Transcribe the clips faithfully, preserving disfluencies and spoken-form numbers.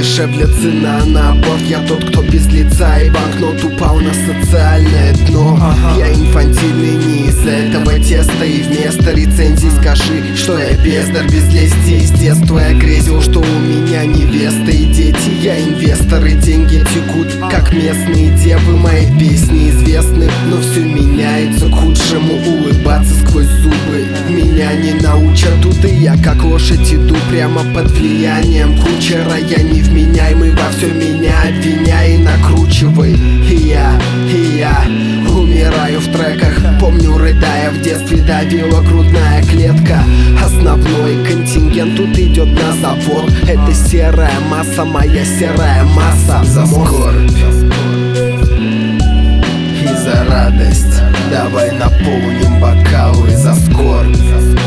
дешевле цена на аборт. Я тот, кто без лица, и банкнот упал на социальное дно. ага. Я инфантильный не из этого теста, и вместо рецензий скажи, что я бездарь без лести. С детства я грезил, что у меня невеста и дети. Я инвестор, и деньги текут, как местные девы. Мои песни известны, но все меняется к худшему. Улыбаться сквозь зубы меня не научат. Тут и я как лошадь иду прямо под влиянием кучера. Я невменяемый, во всем меня обвиняй и накручивай. И я, и я умираю в треках. Помню, рыдая в детстве, давила грудная клетка. Основной контингент тут идет на забор. Это серая масса, моя серая масса. За скорбь и за радость давай наполним бокалы. За скорбь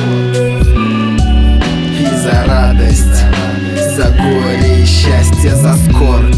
и за радость, за горе и счастье, за скорбь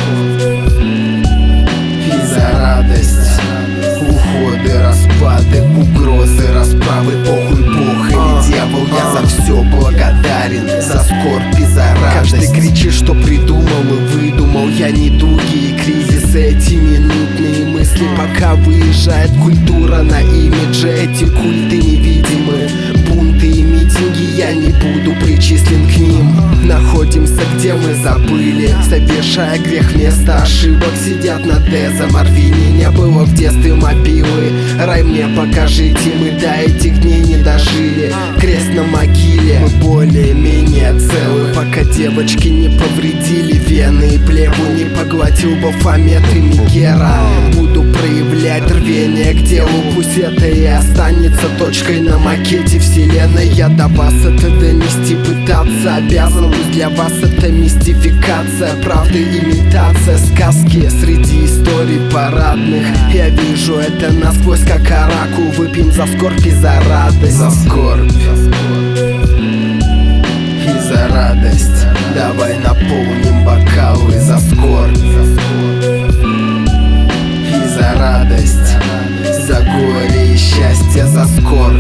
и за радость, уходы, распады, угрозы, расправы. Похуй, бог или дьявол, я за все благодарен. За скорбь и за радость. Каждый кричит, что придумал и выдумал. Я недуги и кризисы, эти минутные мысли, пока выезжает культура на имидже. Эти культы невидимы, бунты и митинги, я не буду причислен к ним. Находимся, где мы забыли, совершая грех вместо ошибок. Сидят на дезоморфине, не было в детстве мобилы. Рай мне покажите, мы до этих дней не дожили. Крест на могиле, мы более-менее целы, пока девочки не повредили вены и плеву не поглотил Бафомет и Мегера. Буду проявлять рвение к делу, пусть это и останется точкой на макете вселенной. Я до вас это донести пытаться обязан, пусть для вас это мистификация, правда имитация, сказки среди историй парадных. Я вижу это насквозь, как оракул. Выпьем за скорбь и за радость. За скорбь и за радость давай наполним бокалы. За скорбь и за радость, за горе и счастье, за скорбь